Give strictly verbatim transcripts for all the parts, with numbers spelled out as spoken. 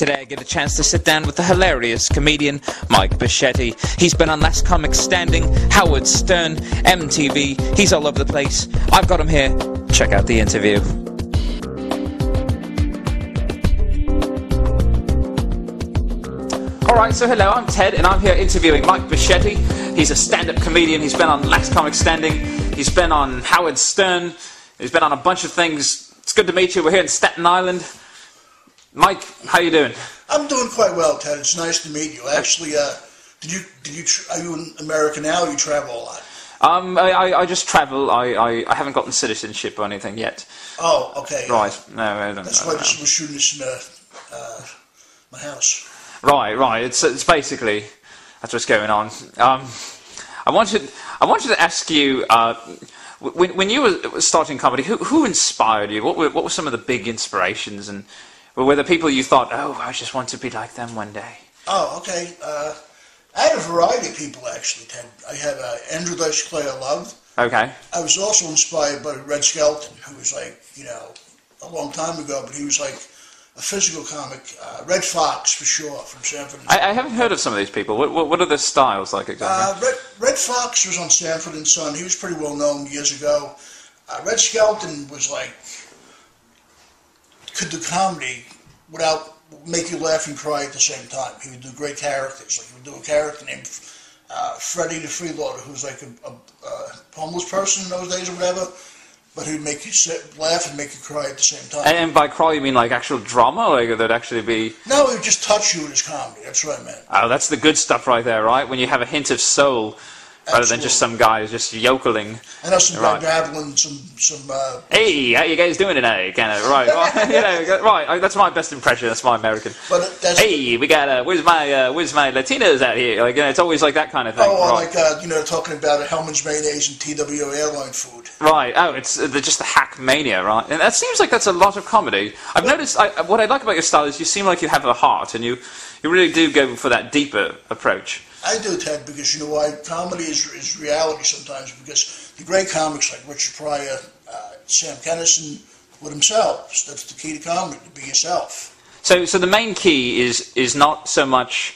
Today I get a chance to sit down with the hilarious comedian Mike Bichetti. He's been on Last Comic Standing, Howard Stern, M T V. He's all over the place. I've got him here. Check out the interview. Alright, so hello, I'm Ted, and I'm here interviewing Mike Bichetti. He's a stand-up comedian. He's been on Last Comic Standing. He's been on Howard Stern. He's been on a bunch of things. It's good to meet you. We're here in Staten Island. Mike, how you doing? I'm doing quite well, Ted. It's nice to meet you. Actually, uh, did you did you tra are you in America now? Or you travel a lot? Um, I, I, I just travel. I, I, I haven't gotten citizenship or anything yet. Oh, okay. Right. No, I don't. That's no, why no. this was shooting this in uh, uh, my house. Right, right. It's it's basically that's what's going on. Um, I wanted I wanted to ask you. Uh, when when you were starting comedy, who who inspired you? What were what were some of the big inspirations and were there people you thought, oh, I just want to be like them one day? Oh, okay. Uh, I had a variety of people, actually, Ted. I had uh, Andrew Dice Clay I loved. Okay. I was also inspired by Red Skelton, who was like, you know, a long time ago, but he was like a physical comic. Uh, Red Fox, for sure, from Sanford and Son. I, I haven't heard of some of these people. What, what, what are their styles like exactly? Uh, Red, Red Fox was on Sanford and Son. He was pretty well known years ago. Uh, Red Skelton was like, could do comedy without make you laugh and cry at the same time. He would do great characters. Like he would do a character named uh, Freddie the Freeloader, who was like a, a, a homeless person in those days or whatever, but he would make you sit, laugh and make you cry at the same time. And, and by cry you mean like actual drama, like there'd actually be... No, he would just touch you with his comedy. That's what I meant. Oh, that's the good stuff right there, right? When you have a hint of soul, rather than just some guy who's just yokeling. I know some right. guy babbling, some... some uh, hey, how you guys doing today? Kind of, right, right, you know, right, that's my best impression, that's my American. But that's, hey, we got, uh, where's my, uh, where's my Latinos out here? Like, you know, it's always like that kind of thing. Oh, right. like, uh, you know, talking about Hellman's Mayonnaise and T W airline food. Right, oh, it's uh, just the hack mania, right? And that seems like that's a lot of comedy. I've noticed, I, what I like about your style is you seem like you have a heart, and you, you really do go for that deeper approach. I do, Ted, because you know why? Comedy is, is reality sometimes, because the great comics like Richard Pryor, uh, Sam Kinison, with themselves. That's the key to comedy, to be yourself. So, so the main key is is not so much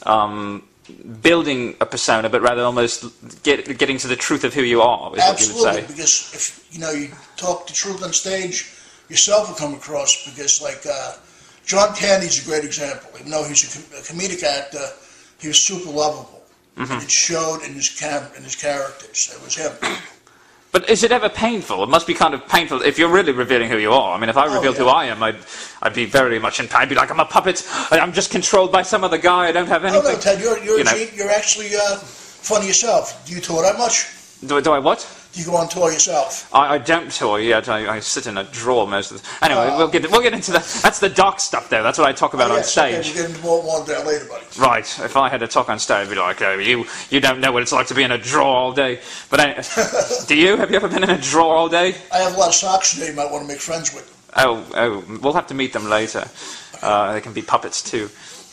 um, building a persona, but rather almost get, getting to the truth of who you are, is Absolutely, what you would say. Because if you know you talk the truth on stage, yourself will come across. Because like uh, John Candy's a great example. Even though he's a, com a comedic actor, he was super lovable. Mm-hmm. And it showed in his cam in his characters. It was him. But is it ever painful? It must be kind of painful if you're really revealing who you are. I mean, if I revealed oh, yeah. who I am, I'd, I'd be very much in pain. I'd be like, I'm a puppet. I'm just controlled by some other guy. I don't have anything. Oh, no, Ted, you're, you're, you know. you're actually uh, funny yourself. Do you tour that much? Do, do I what? Do you go on tour yourself? I, I don't tour yet. I, I sit in a drawer most of the time. Anyway, uh, we'll get we'll get into that. That's the dark stuff there. That's what I talk about oh, on yes, stage. Okay, we'll get into more, more of that later, buddy. Right. If I had to talk on stage, I'd be like, oh, you you don't know what it's like to be in a drawer all day. But anyway, do you? Have you ever been in a drawer all day? I have a lot of socks today you might want to make friends with. Oh, oh, we'll have to meet them later. Uh, they can be puppets too.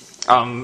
Um,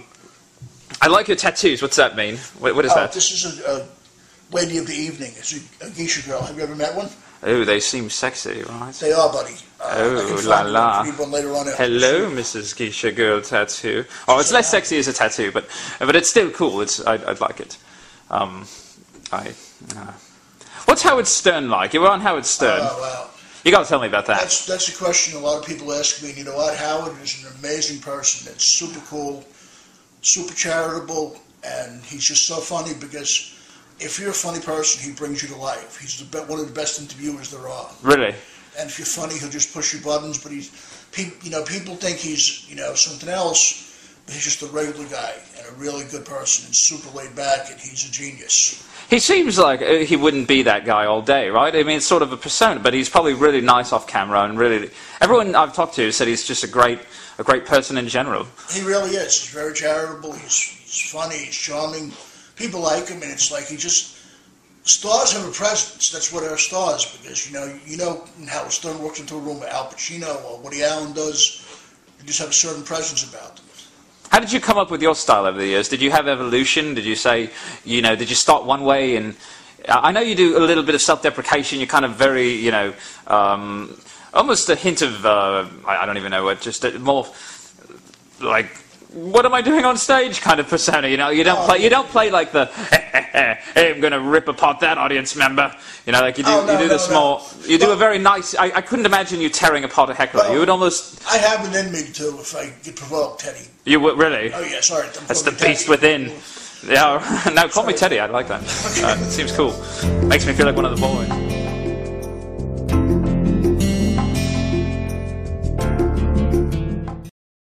I like your tattoos. What's that mean? What, what is oh, that? This is a... a Lady of the Evening. It's a, a geisha girl. Have you ever met one? Oh, they seem sexy, right? They are, buddy. Uh, oh, la la. Later on Hello, Missus Geisha Girl Tattoo. Oh, it's less sexy as a tattoo, but but it's still cool. It's I'd, I'd like it. Um, I. Uh. What's Howard Stern like? You were on Howard Stern. Oh, wow. You got to tell me about that. That's that's a question a lot of people ask me. You know what? Howard is an amazing person. It's super cool, super charitable, and he's just so funny because if you're a funny person, he brings you to life. He's the be one of the best interviewers there are. Really? And if you're funny, he'll just push your buttons. But he's, pe you know, people think he's, you know, something else, but he's just a regular guy and a really good person and super laid back, and he's a genius. He seems like uh, he wouldn't be that guy all day, right? I mean, it's sort of a persona, but he's probably really nice off camera and really. Everyone I've talked to said he's just a great, a great person in general. He really is. He's very charitable. He's, he's funny. He's charming. People like him, and it's like he just, stars have a presence. That's what are stars, because you know, you know how Stern walks into a room with Al Pacino or Woody Allen does. You just have a certain presence about them. How did you come up with your style over the years? Did you have evolution? Did you say, you know, did you start one way and I know you do a little bit of self-deprecation. You're kind of very, you know, um, almost a hint of, uh, I, I don't even know what, just a, more like, what am I doing on stage kind of persona, you know? You don't Oh, play, you don't play like the, hey, I'm gonna rip apart that audience member. You know, like you do, Oh, no, you do no, this no. more, you do Well- a very nice, I, I couldn't imagine you tearing apart a heckler. Well- You would almost, I have it in me too if I get provoked, Teddy. you would, really? Oh yeah, sorry. I'm That's the calling you beast Teddy. within. Yeah, no, call me Teddy, I like that. Uh, it seems cool. Makes me feel like one of the boys.